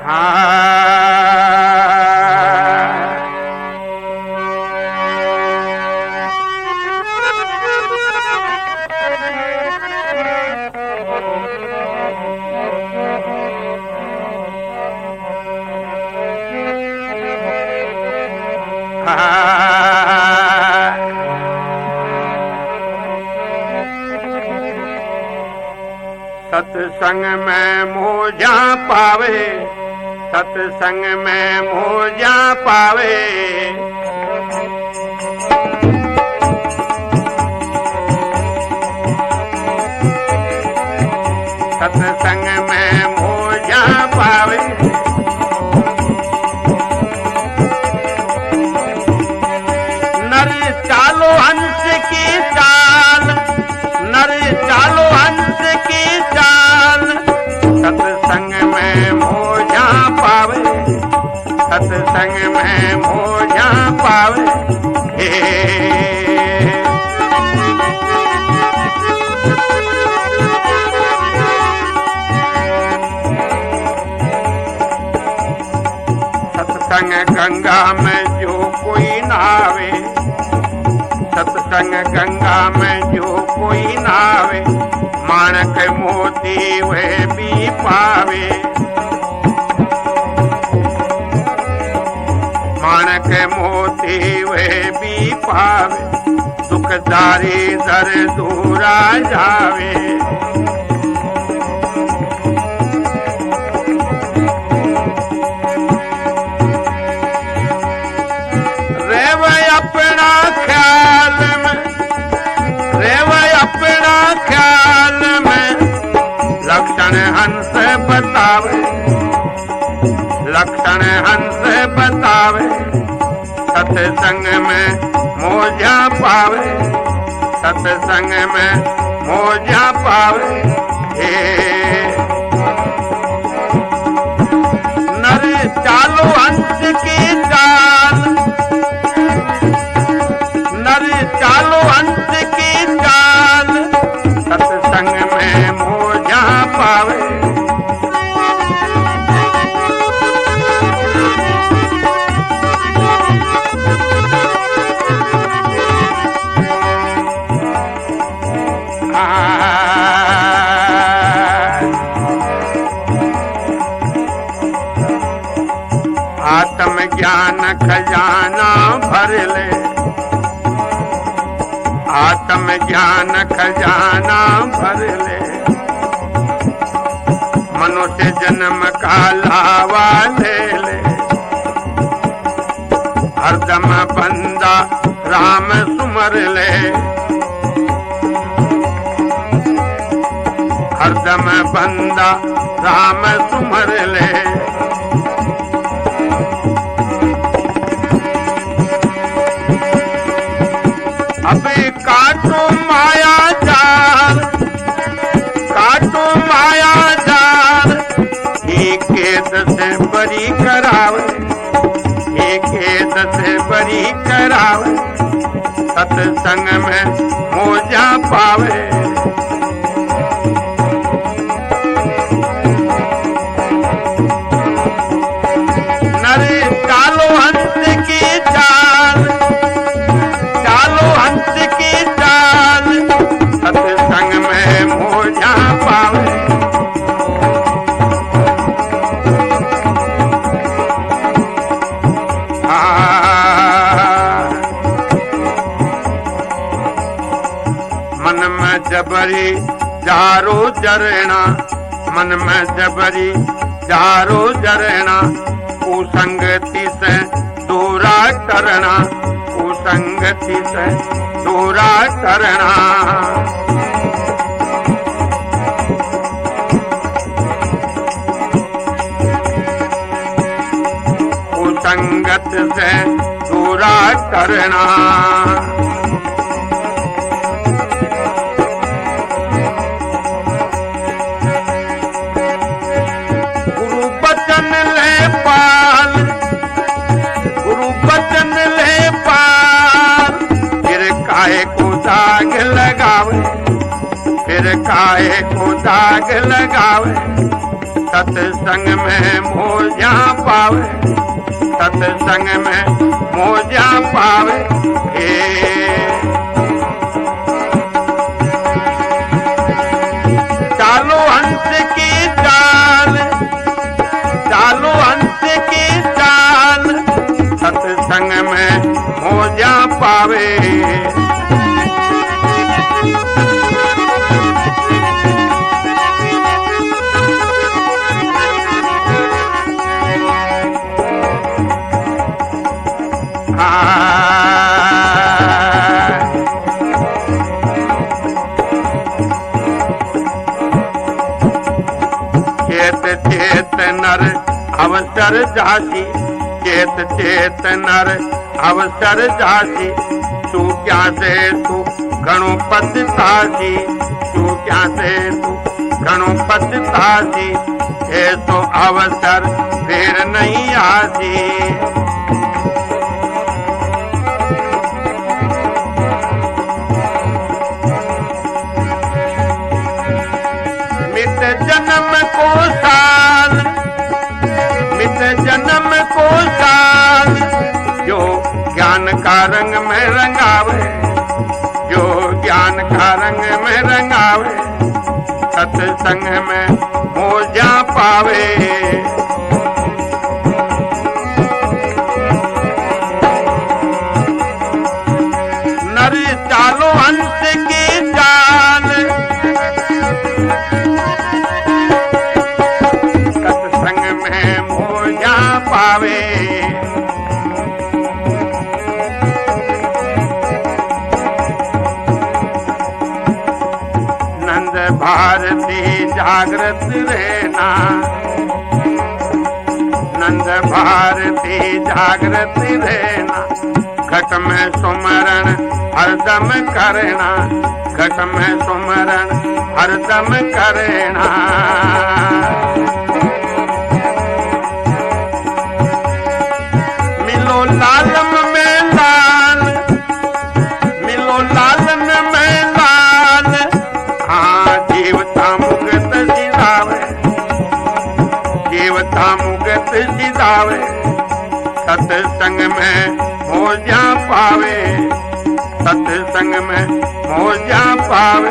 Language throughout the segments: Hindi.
सत्संग में मोजा पावे, सत्संग में मोजा पावे। सत्संग में मोजा पावे। नर चालो हंस की चाल, नर चालो हंस की चाल। सत्संग में मोजा पावे, सत्संग में मोजा पावे। सत्संग गंगा में जो कोई नहावे, सत्संग गंगा में जो कोई नहावे। माणक मोती वह भी पावे, माणक मोती वह भी पावे। दुखदारी दर दूरा जावे। अपना ख्याल में, रेव अपना ख्याल में। लक्षण हंस बतावे, लक्षण हंस बतावे। सत्संग में मोजा पावे, सत्संग में मोजा पावे। नर चालो हंस की चाल, नर चालो हंस की चाल। सत्संग में मोजा पावे। आत्म ज्ञान खजाना भर ले, आत्म ज्ञान खजाना भर ले। मनुष्य जन्म का लावा ले ले। हरदम बंदा राम सुमर ले, हरदम बंदा राम सुमर ले। अबे काटो माया जाल, काटो माया जाल। एक से बरी करावे, एक से बरी करावे। सत्संग में मोजा पावे। नर चालो हंस की चाल, चालो हंस की चाल। सत्संग में मोजा पावे। मन में जबरी जारो जरना, मन में जबरी जारो जरना। कुसंगति से दूरा करना, कुसंगति से दूरा करना। कुसंगत से दूरा करना। गुरु बचन ले पाल, गुरु बचन ले पाल। फिर काहे को दाग लगावे, फिर काहे को दाग लगावे। सत्संग में मोजा पावे, सत्संग में मोजा पावे। चालो हंस की चाल, चालो हंस की चाल, सत्संग में मोजा पावे। चेत चेत नर अवसर जासी, चेत चेत नर अवसर जासी। तू क्या से तू घणो पछतासी, तू क्या से तू घणो पछतासी। ऐसो अवसर फिर नहीं आसी। मिट जन्म को साल, मिट जन्म को साल, जो ज्ञान का रंग में रंगावे, जो ज्ञान का रंग में रंगावे। सत्संग में मोजा पावे। नर चालो हंस की चाल, सत्संग में मोजा पावे। नंद भारती जागृत रहना, नंद भारती जागृत रहना। घट में सुमरण हरदम करना, घट में सुमरण हरदम करना। मिलो लालम में लाल, मिलो लालन में लाल। हाँ जीवता मुक्त सिधावे, जीवता मुक्त सिधावे। सत्संग में मोजा पावे, सत्संग में मोजा पावे।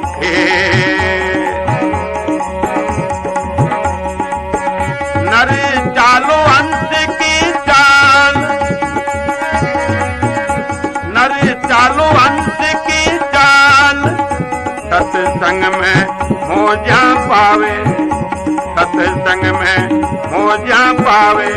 नर चालो हंस की चाल, नर चालो हंस की चाल, सत्संग में मोजा पावे, सत्संग में मोजा पावे।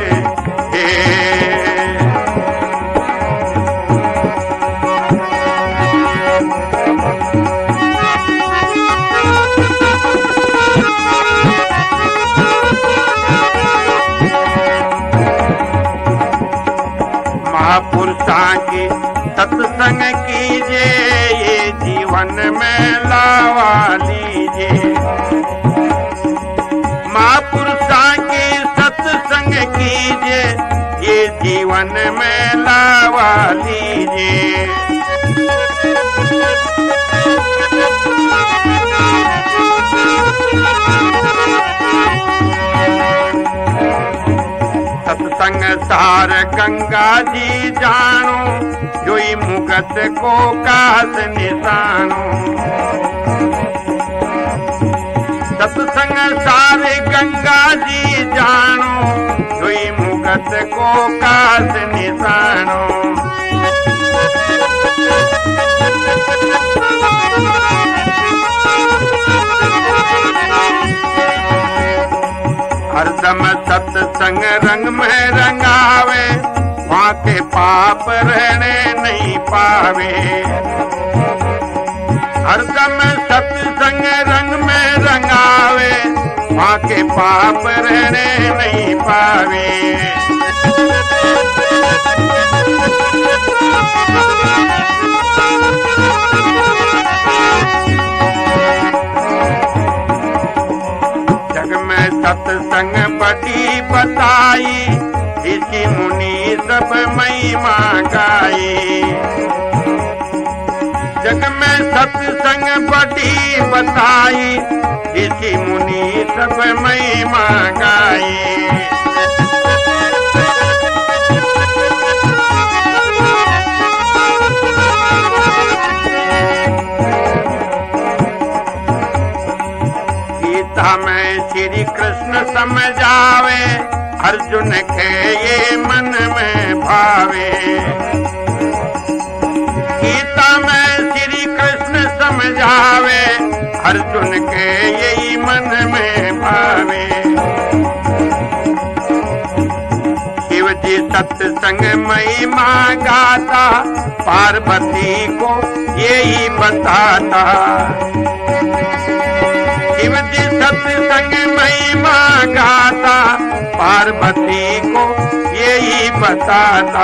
महापुरुषा की सत्संग कीजिए, ये जीवन में लावा लीजिए। महापुरुषा की सत्संग कीजिए, ये जीवन में लावा लीजिए। सत्संग सार गंगा जी जानो, जोई मुगत को कास निशानो। सत्संग सार गंगा जी जानो, जोई मुगत को कास निशानो। हरदम सत्संग रंग में रंगावे, वहाँ के पाप रहने नहीं पावे। हरदम सत्संग रंग में रंगावे, वहाँ के पाप रहने नहीं पावे। जग में सत्संग बड़ी बताई, ऋषि मुनि सब महिमा गाई। जग में सत्संग बड़ी बताई, ऋषि मुनि सब महिमा गाई। गीता में श्री कृष्ण समझावे, अर्जुन के ये मन में भावे। गीता में श्री कृष्ण समझावे, अर्जुन के यही मन में भावे। शिव जी सत्संग महिमा गाता, पार्वती को यही बताता। शिव जी सत्संग महिमा गाता, पार्वती को यही बताता।